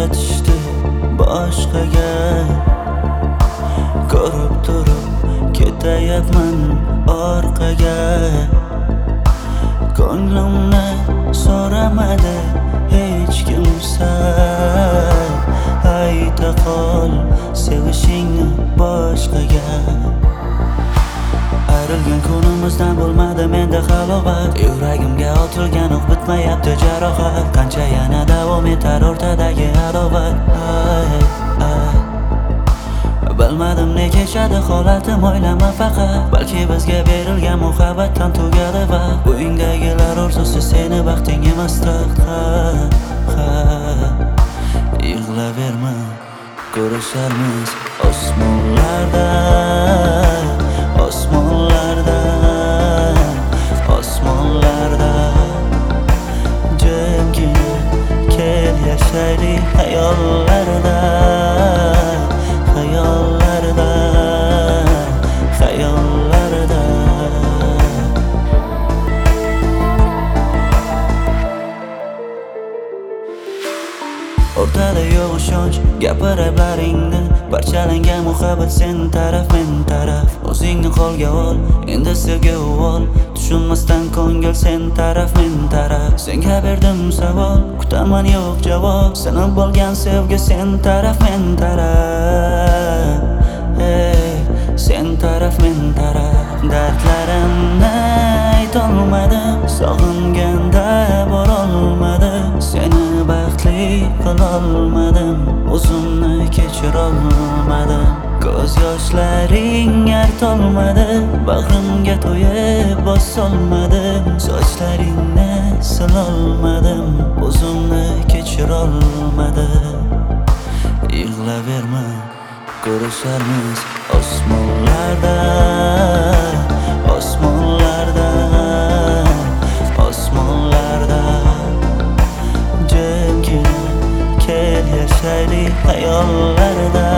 ketishdi boshqaga. Ko'rib turib ketayapman orqaga. Ko'nglimni so'ramadi hech kimsa. Ayta qol sevishingni boshqaga. Ayrilgan kunimizdan bo'lmadi menda halovat. Yuragimga otilgan o'q bitmayapti jarohat. Qancha yana davom etar o'rtadagi adovat. Bilmadim ne kechadi holatim, o'ylama faqat. Balki bizga berilgan muhabbatdan tugadi va o'yingdagilar orzusi seni baxting emasdir. Yig'laverma, ko'risharmiz osmonlarda, osmonlarda, osmonlarda. Jimgina kel yashaylik hayollarda, hayollarda, hayollarda. O'rtada yo'q ishonch, gapiriblaringni. Parchalangan muhabbat sen taraf men taraf. O'zingni qo'lga ol, endi sevgi ol. Tushunmasdan ko'ngil sen taraf men taraf. Senga berdim savol, kutaman yo'q javob. Sinib bo'lgan sevgi sen taraf men taraf. Sen taraf men taraf. Dardlarimni aytolmadim, sog'inganda borolmadim. Seni baxtli qilolmadim, o'zimni kechirolmadim. Ko'z yoshlaring artolmadi, bag'rimga to'yib bosolmadim. Sochlaringni silolmadim, o'zimni kechirolmadim. Yig'laverma, ko'risharmiz osmonlarda, osmonlarda, osmonlarda. Jimgina kel yashaylik hayollarda,